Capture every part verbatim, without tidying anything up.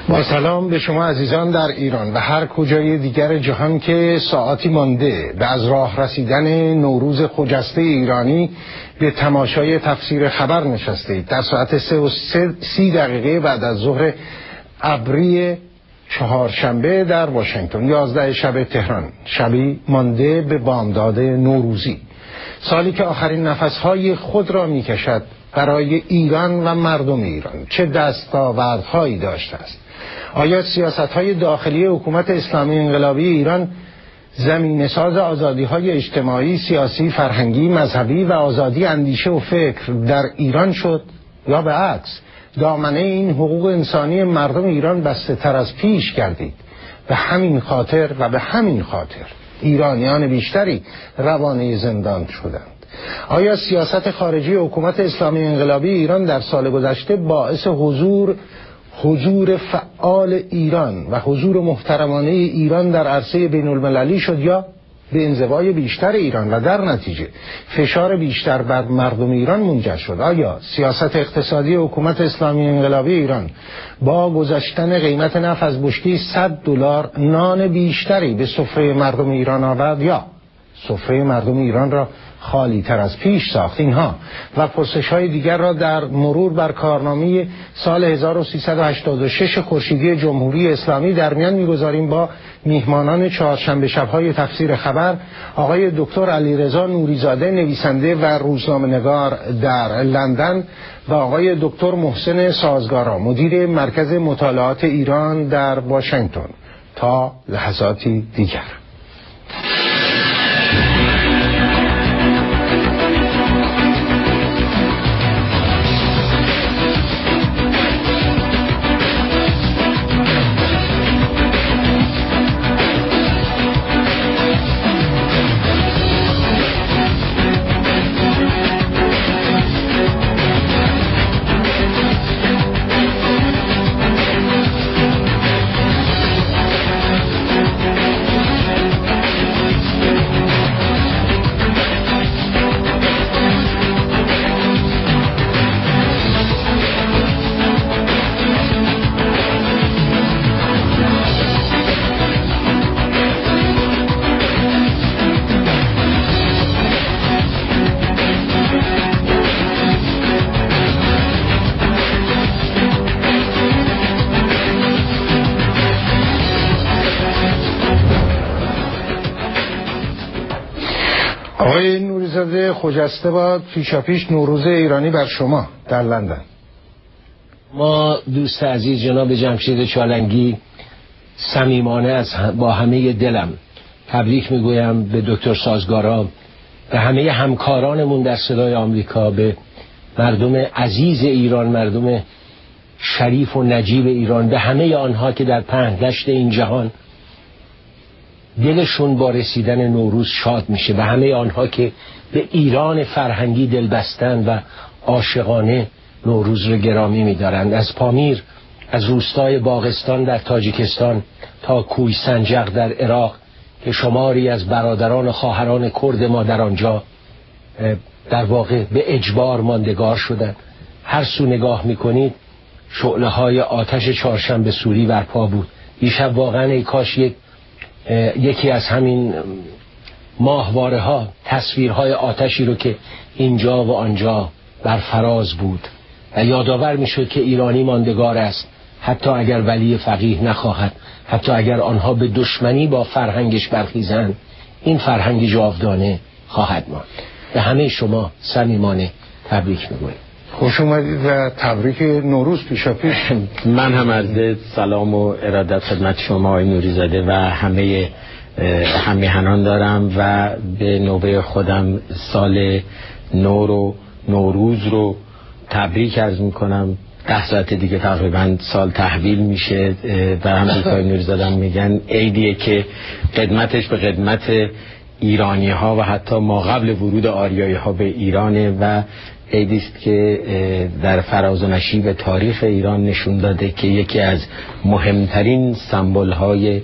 با سلام به شما عزیزان در ایران و هر کجای دیگر جهان که ساعتی مانده به از راه رسیدن نوروز خجسته ایرانی به تماشای تفسیر خبر نشستید. در ساعت سه و سی دقیقه بعد از ظهر ابری چهارشنبه در واشنگتن، یازده شب تهران، شبی مانده به بامداد نوروزی، سالی که آخرین نفسهای خود را میکشد برای ایران و مردم ایران. چه دستاوردهایی داشته است؟ آیا سیاست‌های داخلی حکومت اسلامی انقلابی ایران زمینه‌ساز آزادی‌های اجتماعی، سیاسی، فرهنگی، مذهبی و آزادی اندیشه و فکر در ایران شد یا به عکس دامنه این حقوق انسانی مردم ایران بسته تر از پیش گردید؟ به همین خاطر و به همین خاطر ایرانیان بیشتری روانه زندان شدند. آیا سیاست خارجی حکومت اسلامی انقلابی ایران در سال گذشته باعث حضور حضور فعال ایران و حضور محترمانه ایران در عرصه بین المللی شد یا به انزوای بیشتر ایران و در نتیجه فشار بیشتر بر مردم ایران منجر شد؟ آیا سیاست اقتصادی حکومت اسلامی انقلابی ایران با گذشتن قیمت نفت از بشکه صد دلار نان بیشتری به سفره مردم ایران آورد یا سفره مردم ایران را خالی تر از پیش ساخت؟ اینها و پرسش های دیگر را در مرور بر کارنامه سال هزار و سیصد و هشتاد و شش خورشیدی جمهوری اسلامی در میان میگذاریم با میهمانان چهارشنبه شب‌های تفسیر خبر، آقای دکتر علیرضا نوریزاده، نویسنده و روزنامه‌نگار در لندن، و آقای دکتر محسن سازگارا، مدیر مرکز مطالعات ایران در واشنگتن. تا لحظاتی دیگر. آقای نوریزاده، خجسته باد پیشاپیش نوروز ایرانی بر شما در لندن. ما دوست عزیز جناب جمشید چالنگی صمیمانه از با همه دلم تبریک میگویم به دکتر سازگارا، به همه همکارانمون در صدای آمریکا، به مردم عزیز ایران، مردم شریف و نجیب ایران، به همه آنها که در پهنگشت این جهان دلشون با رسیدن نوروز شاد میشه، به همه آنها که به ایران فرهنگی دل بستن و عاشقانه نوروز رو گرامی میدارند. از پامیر، از روستای باغستان در تاجیکستان تا کوی سنجق در عراق که شماری از برادران و خواهران کرد ما در آنجا در واقع به اجبار ماندگار شدند. هر سو نگاه میکنید شعله های آتش چهارشنبه سوری برپا بود. دیشب واقعا ای کاش یک یکی از همین ماهواره ها تصویرهای آتشی رو که اینجا و آنجا بر فراز بود و یادآور می شد که ایرانی ماندگار است، حتی اگر ولی فقیه نخواهد، حتی اگر آنها به دشمنی با فرهنگش برخیزند، این فرهنگ جاودانه خواهد ماند. به همه شما صمیمانه تبریک میگویم. خوش اومدید و تبریک نوروز پیشاپیش. من هم عرض سلام و ارادت خدمت شما آقای نوریزاده و همه همیهنان دارم و به نوبه خودم سال نو رو، نوروز رو تبریک عرض میکنم. ده ساعت دیگه تقریبا سال تحویل میشه و همونطور که آقای نوریزاده هم میگن عیدیه که قدمتش به قدمت ایرانی ها و حتی ما قبل ورود آریایی ها به ایرانه و عیدی است که در فراز و نشیب تاریخ ایران نشون داده که یکی از مهمترین سمبل های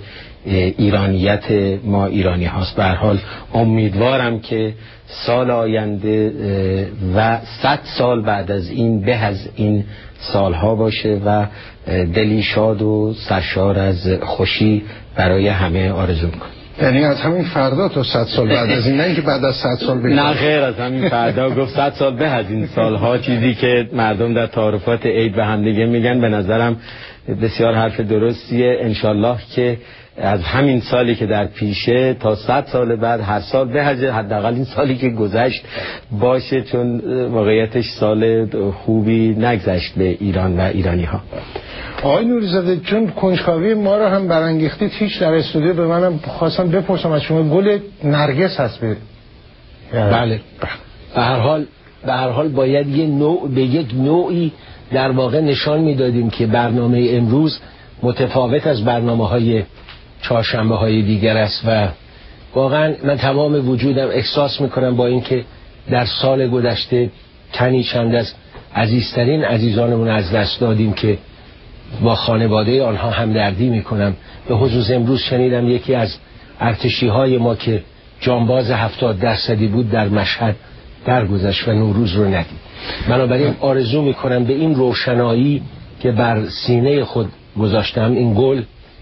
ایرانیت ما ایرانی هاست. به هر حال امیدوارم که سال آینده و صد سال بعد از این به از این سالها باشه و دلی شاد و سرشار از خوشی برای همه آرزو میکنم. یعنی از همین فردا تا صد سال بعد از این، نه اینکه بعد از صد سال بگذره. نه خیر، از همین فردا گفت صد سال به از این سالها. چیزی که مردم در تعارفات عید به هم دیگه میگن به نظرم بسیار حرف درستیه. انشالله که از همین سالی که در پیشه تا صد سال بعد هر سال به حداقل این سالی که گذشت باشه، چون واقعیتش سال خوبی نگذشت به ایران و ایرانی ها. آقای نوری‌زاده، چون کنجکاوی ما رو هم برانگیختید، هیچ در استودیو به منم خواستم بپرسم از شما، گل نرگس هست به بله به هر حال به هر حال باید یه نوع به یک نوعی در واقع نشان میدادیم که برنامه امروز متفاوت از برنامه‌های چهارشنبه های دیگر است و واقعا من تمام وجودم احساس میکنم با اینکه در سال گذشته تنی چند از عزیزترین عزیزانمون از دست دادیم که با خانواده آنها همدردی میکنم. به خصوص امروز شنیدم یکی از ارتشی های ما که جانباز هفتاد درصدی بود در مشهد درگذشت و نوروز رو ندید. بنابراین آرزو میکنم به این روشنایی که بر سینه خود گذاشتم، این گل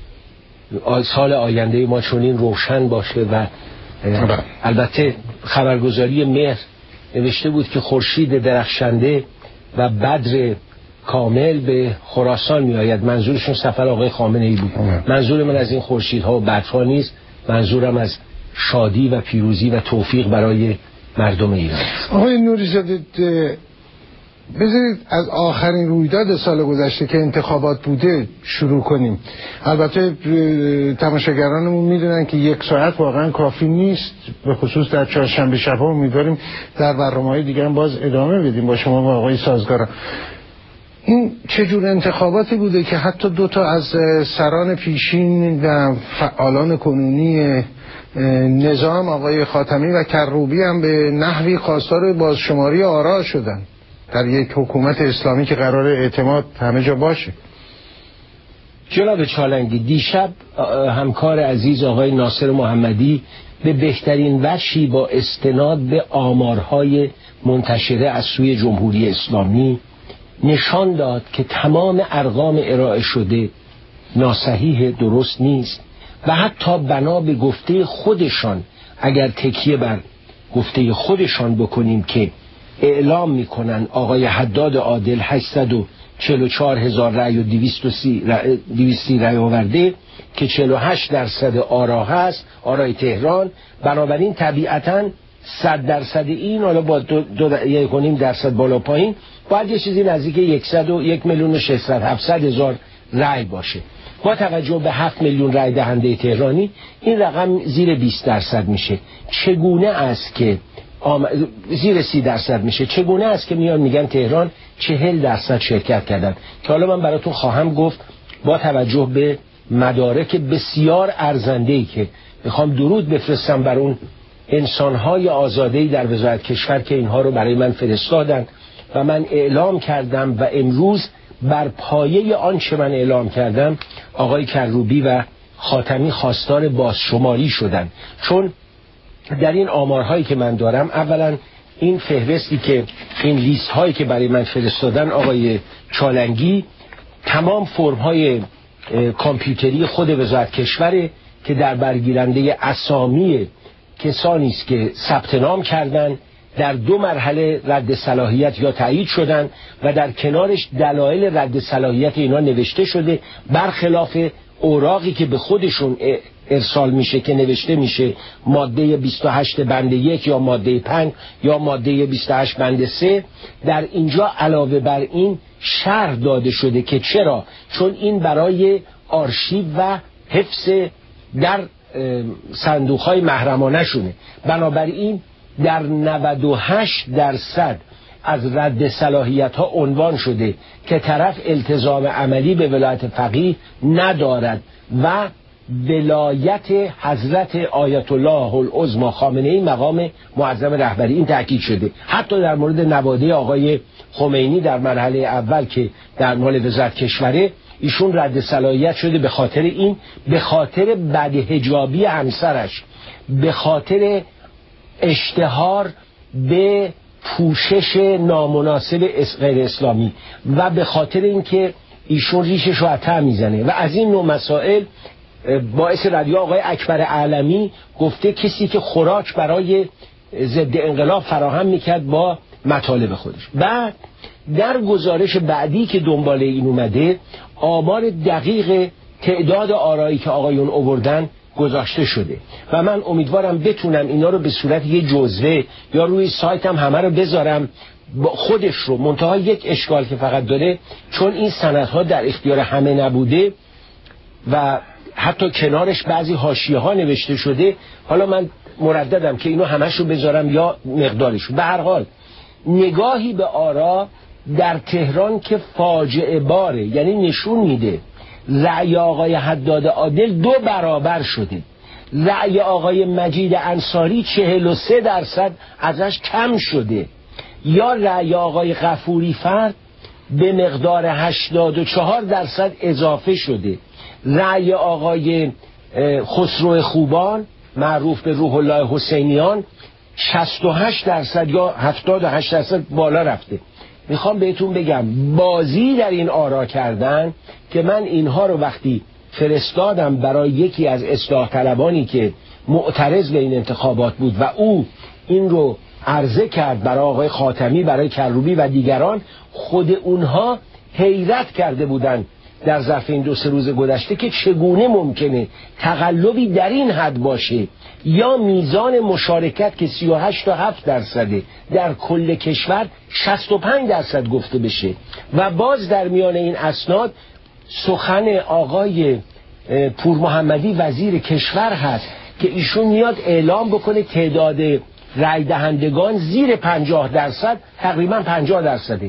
سال آینده ما چنین روشن باشه. و البته خبرگزاری مهر نوشته بود که خورشید درخشنده و بدر کامل به خراسان می آید. منظورشون سفر آقای خامنه ای بود. منظور من از این خورشیدها و بدرها نیست، منظورم از شادی و پیروزی و توفیق برای مردم ایران. آقای نوری‌زاده، بذارید از آخرین رویداد سال گذشته که انتخابات بوده شروع کنیم. البته تماشاگرانمون میدونن که یک ساعت واقعا کافی نیست، به خصوص در چهارشنبه شب‌ها. امیدواریم در برنامه‌های دیگه هم باز ادامه بدیم با شما و آقای سازگارا. این چجور انتخاباتی بوده که حتی دو تا از سران پیشین و فعالان کنونی نظام، آقای خاتمی و کروبی، هم به نحوی خواستار بازشماری آرا شدن در یک حکومت اسلامی که قرار اعتماد همه جا باشه؟ جناب چالنگی، دیشب همکار عزیز آقای ناصر محمدی به بهترین وجهی با استناد به آمارهای منتشره از سوی جمهوری اسلامی نشان داد که تمام ارقام ارائه شده ناصحیح، درست نیست و حتی بنا به گفته خودشان، اگر تکیه بر گفته خودشان بکنیم که اعلام میکنن آقای حداد عادل هشتصد و چهل و چهار هزار رأی و دویست و سی رأی آورده که چهل و هشت درصد آرا هست، آرای تهران. بنابراین طبیعتاً صد درصد این، حالا با دو, دو یک و نیم درصد بالا پایین، باید یه چیزی نزدیک یکصد و یک میلیون و ششصد هفتصد هزار رأی باشه. با توجه به هفت میلیون رأی دهنده تهرانی این رقم زیر بیست درصد میشه. چگونه است که آم... زیر سی درصد میشه؟ چگونه است که میان میگن تهران چهل درصد شرکت کردن؟ که حالا من براتون خواهم گفت با توجه به مدارک بسیار ارزنده‌ای که میخوام درود بفرستم بر اون انسانهای آزاده‌ای در وزارت کشور که اینها رو برای من فرستادن و من اعلام کردم و امروز بر پایه آنچه من اعلام کردم آقای کروبی و خاتمی خواستار بازشماری شدن. چون در این آمارهایی که من دارم، اولا این فهرستی که این لیست هایی که برای من فرستادن آقای چالنگی، تمام فرم های کامپیوتری خود وزارت کشوره که در برگیرنده اسامی کسانی است که ثبت نام کردن، در دو مرحله رد صلاحیت یا تایید شدن و در کنارش دلایل رد صلاحیت اینا نوشته شده، برخلاف اوراقی که به خودشون ارسال میشه که نوشته میشه ماده بیست و هشت بند یک یا ماده پنج یا ماده بیست و هشت بند سه. در اینجا علاوه بر این شرح داده شده که چرا، چون این برای آرشیو و حفظ در صندوق‌های محرمانه شونه. بنابراین در نود و هشت درصد از رد صلاحیت ها عنوان شده که طرف التزام عملی به ولایت فقیه ندارد و ولایت حضرت آیت الله العظمی خامنه‌ای مقام معظم رهبری این تاکید شده. حتی در مورد نواده آقای خمینی در مرحله اول که در مال وزارت کشوره، ایشون رد صلاحیت شده به خاطر این، به خاطر بدحجابی همسرش، به خاطر اشتهار به پوشش نامناسب غیر اسلامی و به خاطر اینکه ایشون ریشش رو عطا میزنه و از این نوع مسائل باعث رادیو آقای اکبر علمی گفته کسی که خوراک برای ضد انقلاب فراهم میکرد با مطالب خودش. بعد در گزارش بعدی که دنبال این اومده آمار دقیق تعداد آرایی که آقایون آوردن گذاشته شده و من امیدوارم بتونم اینا رو به صورت یه جزوه یا روی سایتم همه رو بذارم خودش رو. منتها یک اشکال که فقط داره، چون این سندها در اختیار همه نبوده و حتی کنارش بعضی حاشیه ها نوشته شده، حالا من مرددم که اینو همش رو بذارم یا مقدارش. به هر حال نگاهی به آرا در تهران که فاجعه باره، یعنی نشون میده رأی آقای حداد عادل دو برابر شده، رأی آقای مجید انصاری چهل و سه درصد ازش کم شده، یا رأی آقای غفوری فرد به مقدار هشتاد و چهار درصد اضافه شده، رأی آقای خسرو خوبان معروف به روح الله حسینیان شصت و هشت درصد یا هفتاد و هشت درصد بالا رفته. میخوام بهتون بگم بازی در این آرا کردن که من اینها رو وقتی فرستادم برای یکی از اصلاح طلبانی که معترض به این انتخابات بود و او این رو عرضه کرد برای آقای خاتمی، برای کروبی و دیگران، خود اونها حیرت کرده بودن در ظرف این دو سه روز گذشته که چگونه ممکنه تقلبی در این حد باشه یا میزان مشارکت که سی و هشت تا هفت درصده در کل کشور شصت و پنج درصد گفته بشه. و باز در میان این اسناد سخن آقای پور محمدی وزیر کشور هست که ایشون میاد اعلام بکنه تعداد رای دهندگان زیر پنجاه درصد تقریبا پنجاه درصده.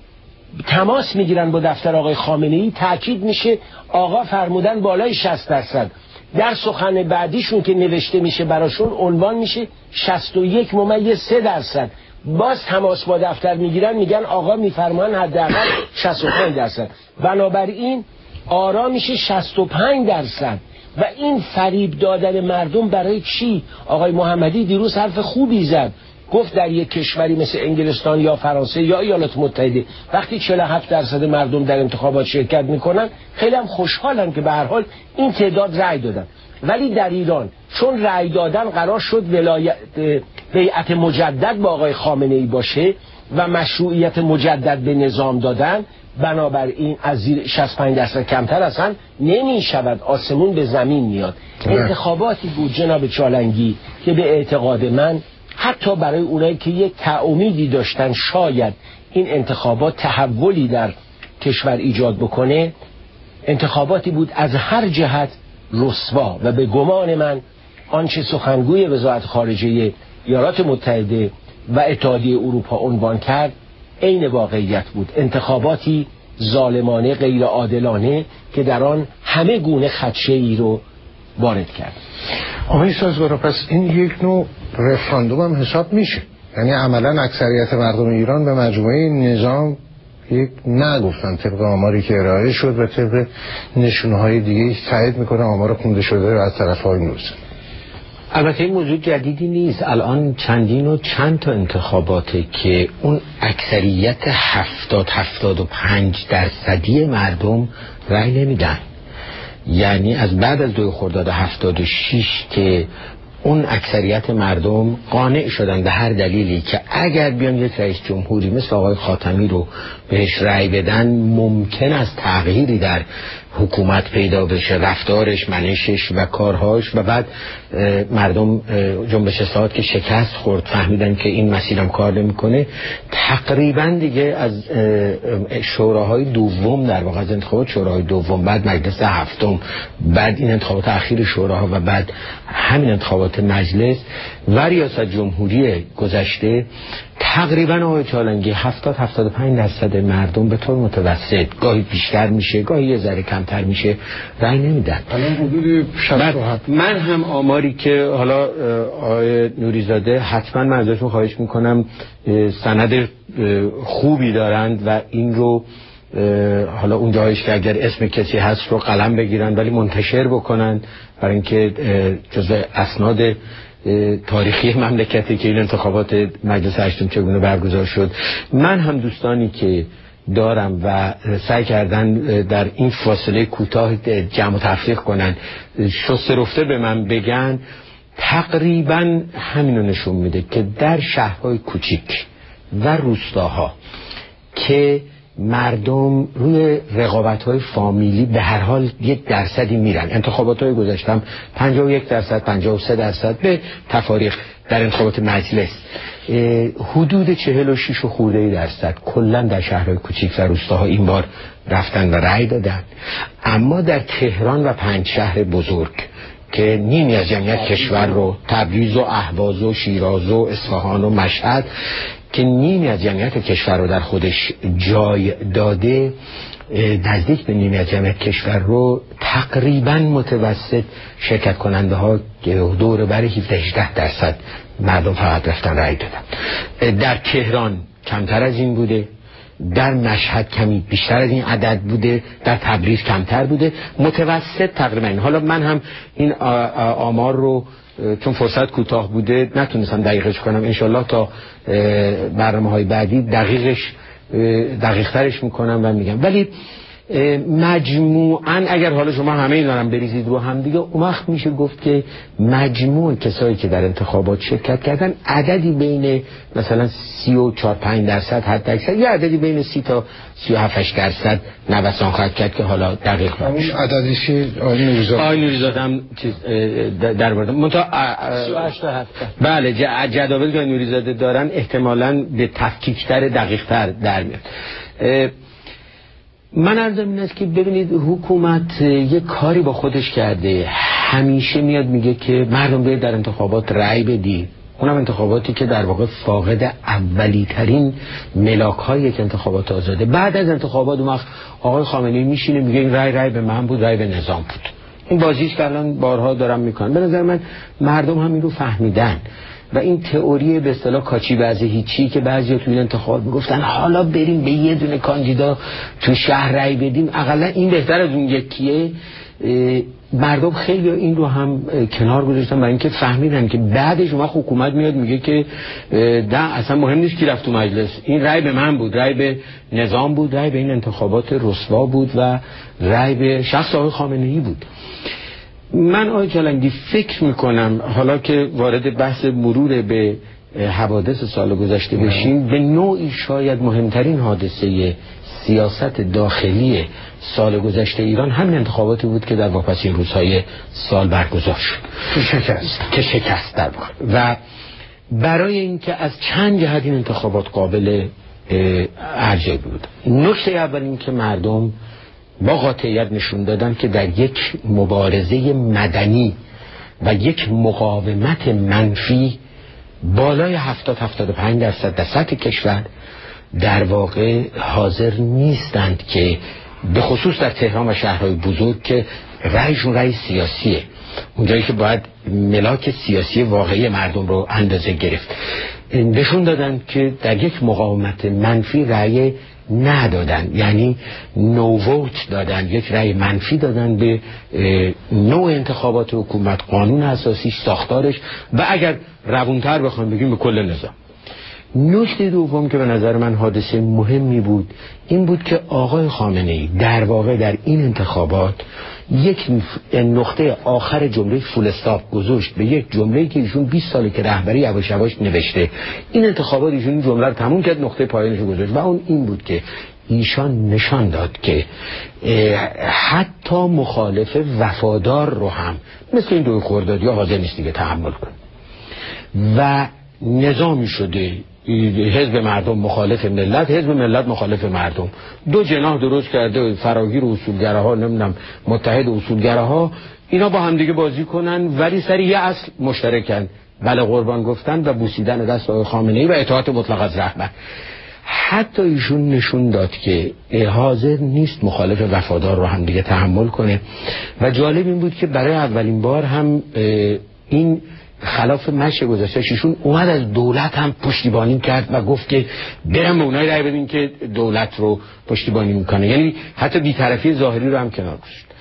تماس میگیرن با دفتر آقای خامنه‌ای، تاکید میشه آقا فرمودن بالای شصت درصد. در سخن بعدیشون که نوشته میشه براشون عنوان میشه شصت و یک ممیز سه درصد. باز تماس با دفتر میگیرن میگن آقا میفرمان حداقل شصت و پنج درصد. بنابراین آرا میشه شصت و پنج درصد و این فریب دادن مردم برای چی؟ آقای محمدی دیروز حرف خوبی زد، گفت در یک کشوری مثل انگلستان یا فرانسه یا ایالات متحده وقتی چهل و هفت درصد مردم در انتخابات شرکت میکنن خیلی هم خوشحالن که به هر حال این تعداد رأی دادن. ولی در ایران چون رأی دادن قرار شد ولایت بیعت مجدد با آقای خامنه‌ای باشه و مشروعیت مجدد به نظام دادن، بنابراین از زیر شصت و پنج درصد کمتر اصلا نمی شود، آسمون به زمین میاد. انتخاباتی بود جناب چالنگی که به اعتقاد من حتی برای اونایی که یک تعامیدی داشتن شاید این انتخابات تحولی در کشور ایجاد بکنه، انتخاباتی بود از هر جهت رسوا و به گمان من آنچه سخنگوی وزارت خارجه ایالات متحده و اتحادیه اروپا عنوان کرد عین واقعیت بود. انتخاباتی ظالمانه غیر عادلانه که در آن همه گونه خدشه‌ای رو وارد کرد. آقای سازگارا، پس این یک نوع رفراندوم هم حساب میشه، یعنی عملا اکثریت مردم ایران به مجموعه نظام یک نه گفتن طبق آماری که ارائه شد و طبق نشونهای دیگه تایید میکنه آمار خونده شده و از طرف های نوزه. البته این موضوع جدیدی نیست، الان چندین و چند تا انتخاباته که اون اکثریت هفتاد هفتاد و پنج درصدی مردم رأی نمیدن. یعنی از بعد از دوی خرداد هفتاد و شش که اون اکثریت مردم قانع شدن به هر دلیلی که اگر بیان یک رئیس جمهوری مثل آقای خاتمی رو بهش رأی بدن ممکن است تغییری در حکومت پیدا بشه، رفتارش، منشش و کارهاش، و بعد مردم جنبش اصلاحات که شکست خورد فهمیدن که این مسیرم کار نمیکنه، تقریبا دیگه از شوراهای دوم در واقع از انتخابات شوراهای دوم، بعد مجلس هفتم، بعد این انتخابات اخیر شوراها و بعد همین انتخابات مجلس و ریاست جمهوری گذشته، تقریبا آقای چالنگی هفتاد هفتاد و پنج درصد مردم به طور متوسط، گاهی بیشتر میشه گاهی یه ذره کمتر میشه، رأی نمیدن. الان حدود شصت و هفت. من هم آماری که حالا آقای نوریزاده حتما من ازشون خواهش میکنم سند خوبی دارند و این رو حالا اون جایش که اگر اسم کسی هست رو قلم بگیرن ولی منتشر بکنن، برای اینکه جزء اسناد تاریخی مملکتی که این انتخابات مجلس هشتم چگونه برگزار شد. من هم دوستانی که دارم و سعی کردن در این فاصله کوتاه جمع و تفریق کنن، شسته رفته به من بگن، تقریبا همینو نشون میده که در شهرهای کوچیک و روستاها که مردم روی رقابت‌های فامیلی به هر حال یک درصدی میرن، انتخابات‌های گذشتم پنجاه و یک درصد پنجاه و سه درصد به تفاریق در انتخابات مجلس، حدود چهل و شش و خورده درصد کلا در شهرهای کوچیک و روستاها این بار رفتن و رأی دادن. اما در تهران و پنج شهر بزرگ که نیمی از جمعیت کشور رو، تبریز و اهواز و شیراز و اصفهان و مشهد که نیمی از جمعیت کشور رو در خودش جای داده، نزدیک به نیمی از جمعیت کشور رو تقریبا متوسط شرکت کننده ها دور بر هفده هجده درصد مردم فقط رفتن رأی دادن. در تهران کمتر از این بوده، در مشهد کمی بیشتر از این عدد بوده، در تبریز کمتر بوده، متوسط تقریبا این. حالا من هم این آمار رو چون فرصت کوتاه بوده نتونستم دقیقش کنم، انشالله تا برنامه‌های بعدی دقیقش دقیق ترش میکنم و میگم. ولی مجموعاً اگر حالا شما همه این دارم بریزید رو هم دیگه، اون وقت میشه گفت که مجموع کسایی که در انتخابات شرکت کردن عددی بین مثلا سی و چهار پنج درصد حد اکثر، یا عددی بین سی تا سی و هفت درصد نوسان خواهد کرد که حالا دقیق همین عددی که آقای نوریزاده آقای نوریزاده هم چیز در مورد منتها سی و هشت تا بله جداول که نوریزاده دارن احتمالاً به تفکیک‌تر دقیق‌تر در میاد. من عرضم این است که ببینید حکومت یک کاری با خودش کرده، همیشه میاد میگه که مردم بیاید در انتخابات رأی بدید، اونم انتخاباتی که در واقع فاقد اولی ترین ملاک های یک انتخابات آزاده. بعد از انتخابات اون وقت آقای خامنه‌ای میشینه میگه این رأی رأی به من بود، رأی به نظام بود. این بازیش که الان بارها دارم میکنن. به نظر من مردم هم این رو فهمیدن و این تئوری به اصطلاح کاچی بعضی هیچی که بعضیا تو این انتخابات میگفتن حالا بریم به یه دونه کاندیدا تو شهر رأی بدیم، اقلا این بهتر از اون یکیه. مردم خیلی این رو هم کنار گذاشتن برای اینکه فهمیدن که بعدش شما حکومت میاد میگه که ده اصلا مهم نیست کی رفت تو مجلس، این رأی به من بود، رأی به نظام بود، رأی به این انتخابات رسوا بود و رأی به شخص آقای خامنه‌ای بود. من آقای جلنگی فکر میکنم حالا که وارد بحث مرور به حوادث سال گذشته بشیم، به نوعی شاید مهمترین حادثه سیاست داخلی سال گذشته ایران همین انتخاباتی بود که در واپسین روزهای سال برگزار شد که شکست که شکست در واقع. و برای اینکه از چند جهت این انتخابات قابل ارجاع بود، نکته اول این که مردم با قاطعیت نشون دادن که در یک مبارزه مدنی و یک مقاومت منفی بالای هفتاد هفتاد و پنج درصد در سطح کشور در واقع حاضر نیستند که به خصوص در تهران و شهرهای بزرگ که رأیشون رأی سیاسیه، اونجایی که باید ملاک سیاسی واقعی مردم رو اندازه گرفت، نشون دادن که در یک مقاومت منفی رأی ندادن، یعنی نووت دادن، یک رأی منفی دادن به نوع انتخابات حکومت، قانون اساسیش، ساختارش و اگر روونتر بخوام بگیم به کل نظام. نکته دوم که به نظر من حادثه مهمی بود این بود که آقای خامنه‌ای در واقع در این انتخابات یک نقطه آخر جمله فول استاپ گذاشت به یک جمله‌ای که ایشون بیست ساله که رهبری یواش یواش نوشته. این انتخابات ایشون این جمله رو تموم کرد، نقطه پایانش رو گذاشت و اون این بود که ایشان نشان داد که حتی مخالف وفادار رو هم مثل این دوی خردادی ها حاضر نیست دیگه تحمل کنه و نظامی شده حزب مردم مخالف ملت، حزب ملت مخالف مردم، دو جناح درست کرده، فراگیر اصولگراها نمیدونم متحد اصولگراها، اینا با هم دیگه بازی کنن ولی سر یه اصل مشترکن، بله قربان گفتن و بوسیدن دست آقای خامنه‌ای و اطاعت مطلق از رهبر. حتی ایشون نشون داد که حاضر نیست مخالف وفادار رو هم دیگه تحمل کنه و جالب این بود که برای اولین بار هم این خلاف مشه گذاشتهش ایشون اومد از دولت هم پشتیبانی کرد و گفت که برم به اونایی رای بدین که دولت رو پشتیبانی میکنه، یعنی حتی بی‌طرفی ظاهری رو هم کنار گذاشت.